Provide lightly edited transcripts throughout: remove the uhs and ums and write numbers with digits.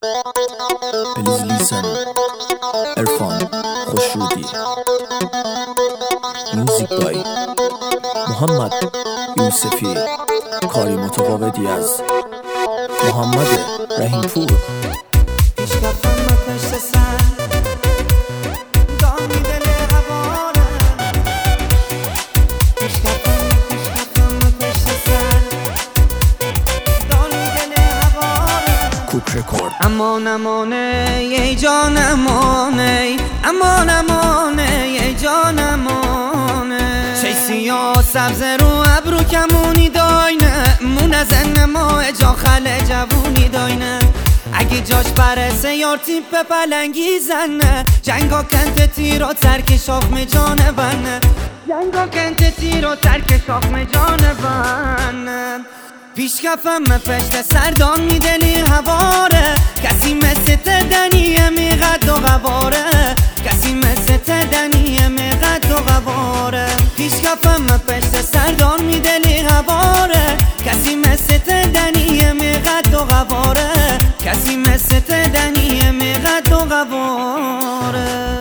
بلیز لیسن عرفان خوشرودی. موزیک بای محمد یوسفی. کاری متفاوتی از محمد رحیم پور. امان امانه ای جان امانه، امان امانه ای جان امانه. چه سیاه سبز رو ابرو کمونی داینه، مون زن ما جا خل جوونی داینه. اگه جاش برسه یار تیپ پلنگی زنه، جنگا کنت تیر و ترک شاخم جان بنه، جنگا کنت تیر و ترک شاخم جان بنه. پیش کفم پشت سردان میدلی هواره، کسی مثل تدنیه میقد و غواره، کسی مثل تدنیه میقد و غواره. پیش کفم پشت سردان میدلی هواره، کسی مثل تدنیه میقد و غواره، کسی مثل تدنیه میقد و غواره.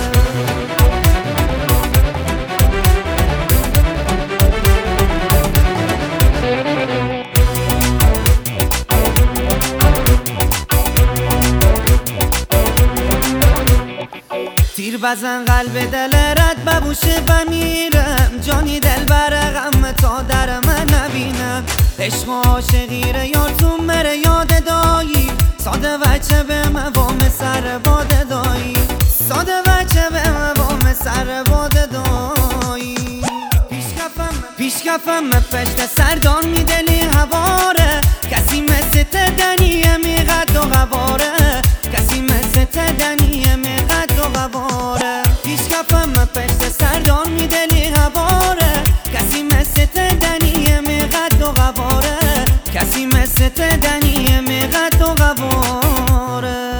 تیر بزن قلب دل رد ببوشه بمیرم، جانی دل بره غم تا در من نبینم. عشق و عاشقیره یار تو مره یاد دایی، ساده بچه به موام سر باد دایی، ساده بچه به موام سر باد دایی. پیش کفم پشت سردان میدلی هواره، کسی مثل تدنیه میقد و غواره، کسی مثل تدنیه میقد و غواره. پیش کفم پشت سردان میدلی هواره، کسی مثل تدنیه میقد و غواره، کسی مثل تدنیه میقد و غواره.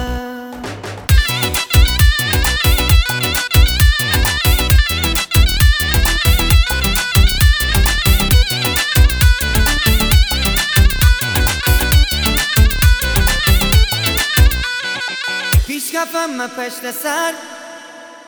پیش کفم پشت سر